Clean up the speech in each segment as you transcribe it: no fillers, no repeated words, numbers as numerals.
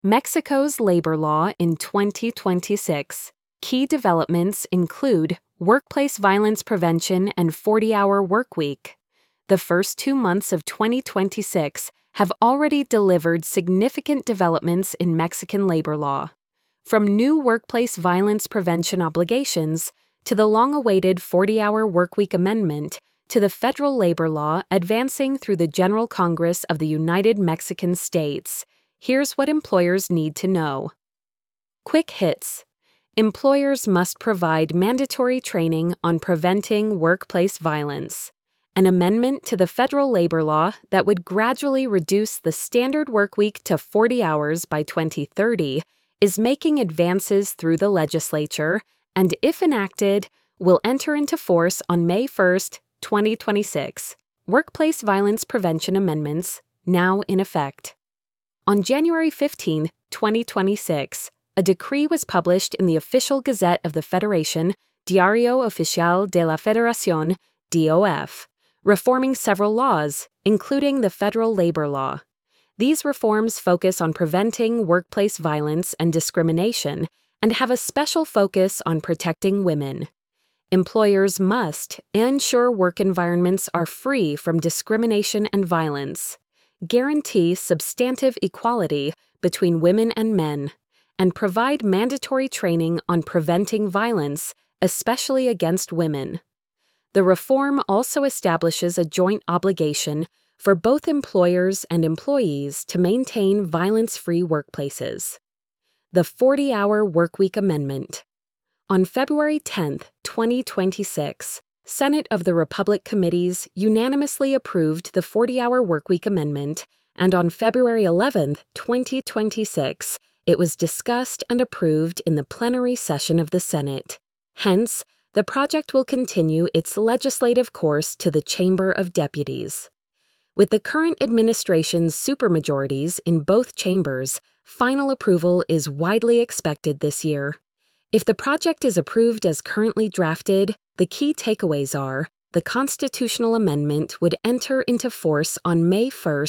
Mexico's labor law in 2026. Key developments include workplace violence prevention and 40-hour workweek. The first 2 months of 2026 have already delivered significant developments in Mexican labor law. From new workplace violence prevention obligations to the long-awaited 40-hour workweek amendment to the federal labor law advancing through the General Congress of the United Mexican States, here's what employers need to know. Quick hits. Employers must provide mandatory training on preventing workplace violence. An amendment to the federal labor law that would gradually reduce the standard workweek to 40 hours by 2030 is making advances through the legislature and, if enacted, will enter into force on May 1, 2026. Workplace violence prevention amendments now in effect. On January 15, 2026, a decree was published in the Official Gazette of the Federation, Diario Oficial de la Federación, DOF, reforming several laws, including the federal labor law. These reforms focus on preventing workplace violence and discrimination and have a special focus on protecting women. Employers must ensure work environments are free from discrimination and violence, guarantee substantive equality between women and men, and provide mandatory training on preventing violence, especially against women. The reform also establishes a joint obligation for both employers and employees to maintain violence-free workplaces. The 40-hour workweek amendment. On February 10, 2026, Senate of the Republic committees unanimously approved the 40-hour workweek amendment, and on February 11, 2026, it was discussed and approved in the plenary session of the Senate. Hence, the project will continue its legislative course to the Chamber of Deputies. With the current administration's supermajorities in both chambers, final approval is widely expected this year. If the project is approved as currently drafted, the key takeaways are: the constitutional amendment would enter into force on May 1,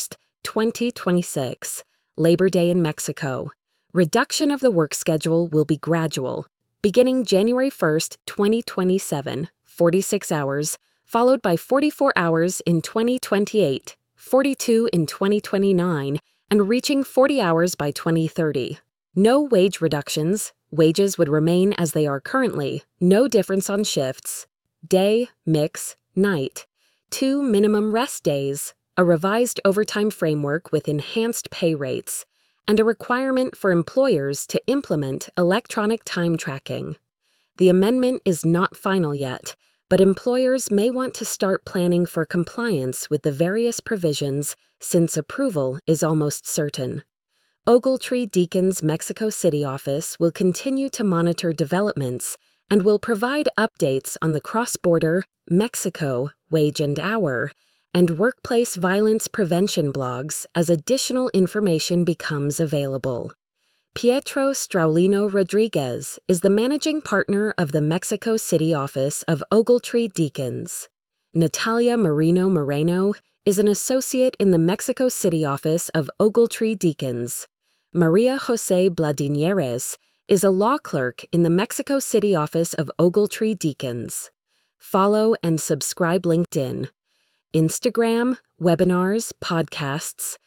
2026, Labor Day in Mexico. Reduction of the work schedule will be gradual, beginning January 1, 2027, 46 hours, followed by 44 hours in 2028, 42 in 2029, and reaching 40 hours by 2030. No wage reductions. Wages would remain as they are currently, no difference on shifts. Day, mix, night. 2 minimum rest days, a revised overtime framework with enhanced pay rates, and a requirement for employers to implement electronic time tracking. The amendment is not final yet, but employers may want to start planning for compliance with the various provisions since approval is almost certain. Ogletree Deacons Mexico City office will continue to monitor developments and will provide updates on the cross-border Mexico wage and hour and workplace violence prevention blogs as additional information becomes available. Pietro Straulino Rodriguez is the managing partner of the Mexico City office of Ogletree Deacons. Natalia Moreno is an associate in the Mexico City office of Ogletree Deacons. Maria Jose Bladineres is a law clerk in the Mexico City office of Ogletree Deacons. Follow and subscribe LinkedIn, Instagram, webinars, podcasts,